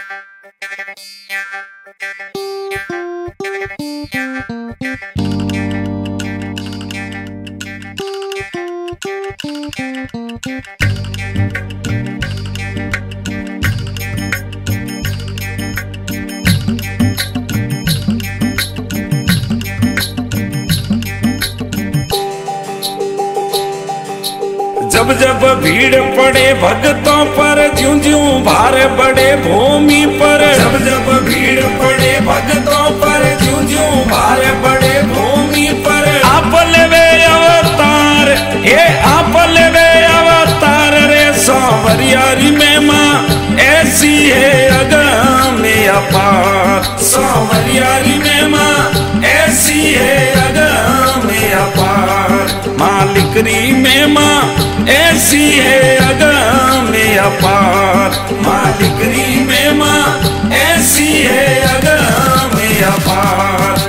जब जब भीड़ पड़े भक्तों पर, ज्यों ज्यों भार बढ़े भूमि पर। जब जब भीड़ पड़े भक्तों पर, ज्यों ज्यों भार बढ़े भूमि पर। आप लेवे अवतार, हे आप लेवे अवतार रे सांवरियारी में माँ ऐसी है अगम अपार। सांवरियारी में माँ ऐसी है अगम अपार। मालिकरी में माँ ऐसी है अगम अपार। मालिकरी में माँ ऐसी है अगम अपार।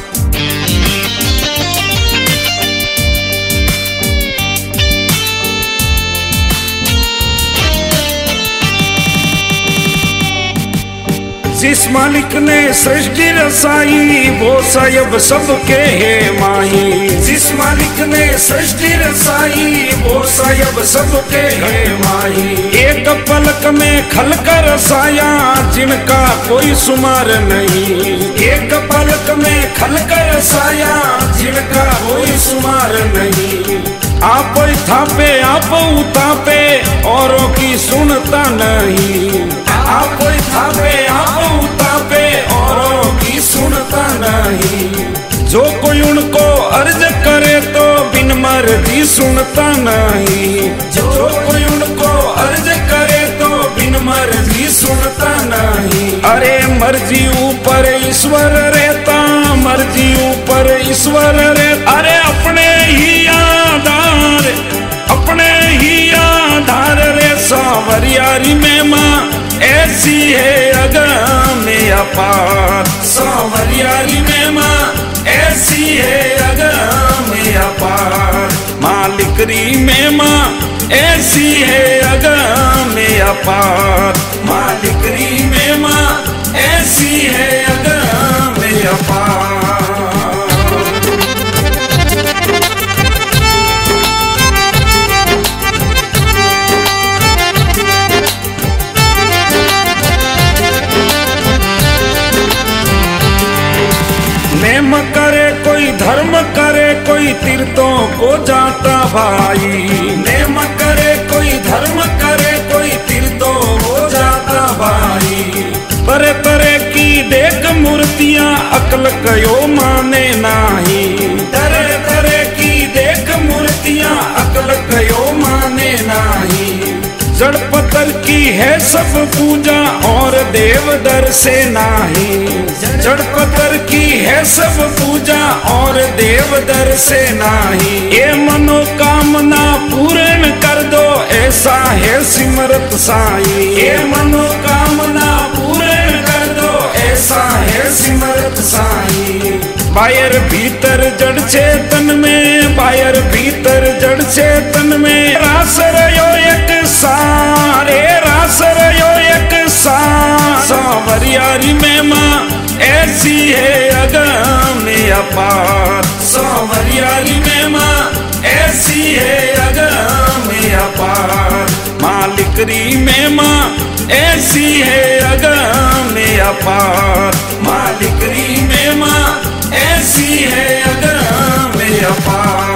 जिस मालिक ने सृष्टि रसाई, वो सायब सबके है माही। जिस मालिक ने सृष्टि रसाई, वो सायब सबके है माही। एक पलक में खलकर रसाया, जिनका कोई शुमार नहीं। एक पलक में खलकर रसाया, जिनका कोई शुमार नहीं। आप थापे आप उतापे, औरों की सुनता नहीं। आप थापे आप उतापे, औरों की सुनता नहीं। जो कोई उनको अर्ज करे तो बिन मर्जी सुनता नहीं। जो कोई उनको अर्ज करे तो बिन मर्जी सुनता नहीं। अरे मर्जी ऊपर ईश्वर रहता, मर्जी ऊपर ईश्वर रहता। अरे अपने ही आधार, अपने ही आधार रे सांवरियारी में माँ ऐसी है अगम अपार। सांवरियारी में माँ ऐसी है अगम अपार। मालिकरी में माँ ऐसी है अगम अपार। मालिकरी में माँ ऐसी है अगम अपार। नेम करे कोई, धर्म करे कोई, तीर्थों को जाता भाई। नेम करे कोई, धर्म करे कोई, तीर्थों को जाता भाई। परे परे की देख मूर्तियां, अकल कयो माने नाही। तरह तरह की देख मूर्तियां, अकल कयो माने नाही। जड़ पत्थर की है सब पूजा, और देव दर से नाही। जड़ पत्थर की है सब पूजा, और देव दर से नाही। ये मनोकामना पूर्ण कर दो, ऐसा है सिमरत साई। ये मनोकामना पूर्ण कर दो, ऐसा है सिमरत साई। बायर भीतर जड़ चेतन में, बायर भीतर जड़ चेतन में। रास रयो एक सारे, रास रयो एक सार। सांवरियारी में माँ ऐसी है अगम अपार। सांवरियारी में माँ ऐसी है अगम अपार। मालिकरी में माँ ऐसी है अगम अपार। मालिकरी में माँ ऐसी है अगम अपार।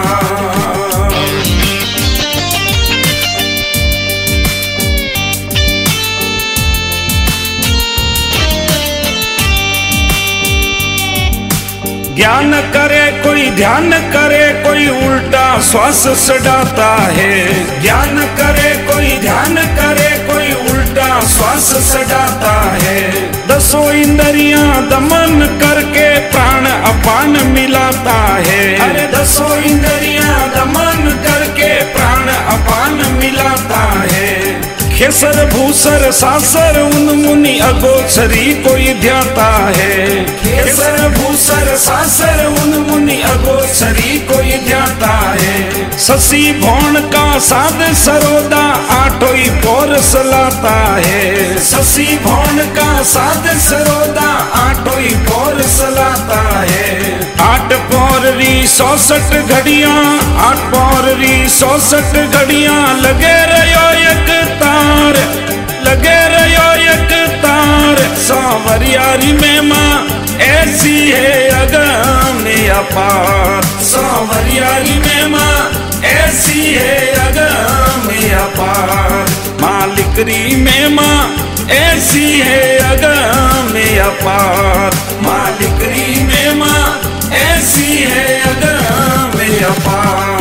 ज्ञान करे कोई, ध्यान करे कोई, उल्टा श्वास सड़ाता है। ज्ञान करे कोई, ध्यान करे कोई, उल्टा श्वास सड़ाता है। दसों इंद्रियां दमन करके प्राण अपान मिलाता है। अरे दसों इंद्रियां दमन करके प्राण अपान मिलाता है। खेसर भूसर सासर उन मुनि अगोचरी कोई ध्याता है। खेसर भूसर सासर उन मुनि अगोचरी कोई ध्याता है। शशि भौण का साध सरोदा आठोई पोरस लाता है। शशि भौण का साध सरोदा आठोई पोरस लाता है। 8 पौररी 64 घड़ियां 8 पौररी 64 घड़ियां लगे रहो एक तार लगे रहो एक तार। सांवरियारी में माँ ऐसी है अगम अपार। सांवरियारी में माँ ऐसी है अगम अपार। मालिकरी में माँ ऐसी है अगम अपार। मालिकरी में माँ ऐसी है अगम अपार।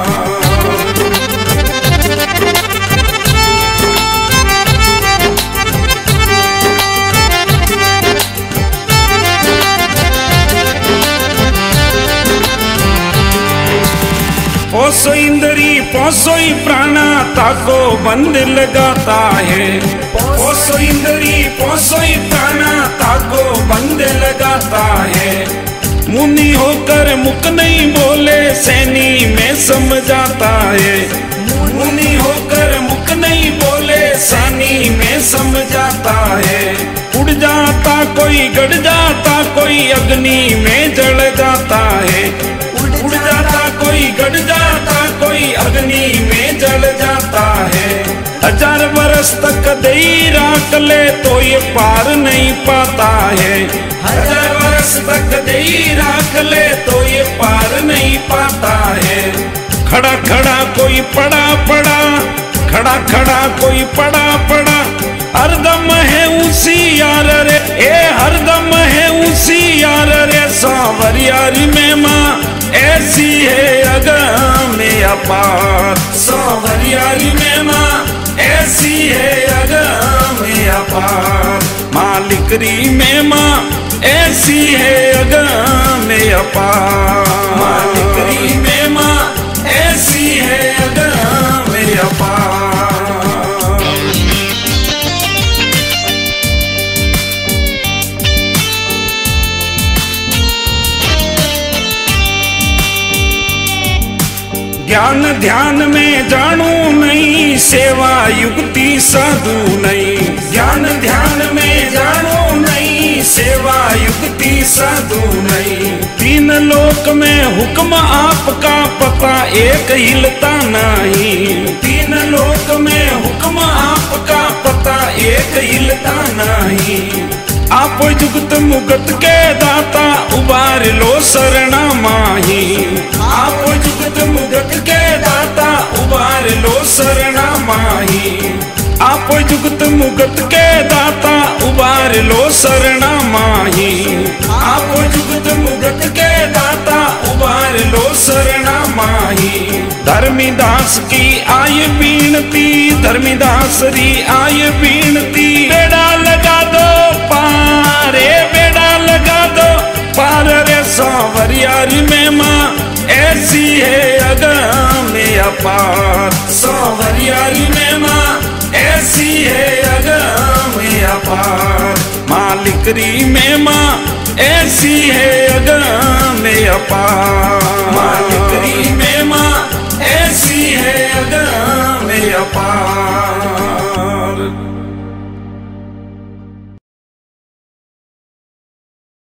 पोसो इंद्री पोसोई प्राणा ताको बंद लगाता है। पोसो इंद्री पोसोई प्राणा ताको बंद लगाता है। मुनि होकर मुख नहीं बोले सैनी में समझाता है। मुनि होकर मुख नहीं बोले सैनी में समझाता है। उड़ जाता कोई गड़ जाता कोई अग्नि में जल जाता है। उड़ जाता कोई गड़ जाता कोई अग्नि में जल जाता है। 1000 वर्ष तक दई राख ले तो ये पार नहीं पाता है। 1000 वर्ष तक दई राख ले तो ये पार नहीं पाता है। खड़ा खड़ा कोई पड़ा पड़ा खड़ा खड़ा कोई पड़ा पड़ा। हरदम है उसी यार रे हरदम है उसी यार रे। सांवरियारी में माँ ऐसी है अगम अपार। सांवरियारी में माँ ऐसी है अगम अपार। मालिकरी में माँ ऐसी है अगम अपार। मालिकरी में माँ ऐसी है अगम अपार। ज्ञान ध्यान में जानू नहीं सेवा युक्ति साधु नहीं। ज्ञान ध्यान में जानू नहीं सेवा युक्ति साधु नहीं। 3 लोक में हुक्म आपका पता एक हिलता नहीं। 3 लोक में हुक्म आपका पता एक हिलता नहीं। आप जुगत मुगत के दाता उबार लो शरणा माही। आप जुगत मुगत के दाता उबार लो शरणा माही। आप जुगत मुगत के दाता उबार लो शरणा माही। आप जुगत मुगत के दाता उबार लो शरणा माही। धर्मीदास की आय बीनती धर्मीदास री आय बीनती। बेड़ा लगा दो पारे बेड़ा लगा दो पार रे। सांवरियारी में माँ ऐसी है अगम अपार। सांवरियारी में माँ ऐसी है अगम अपार। मालिकरी में माँ ऐसी है अगम अपार। मालिकरी में माँ ऐसी है अगम अपार।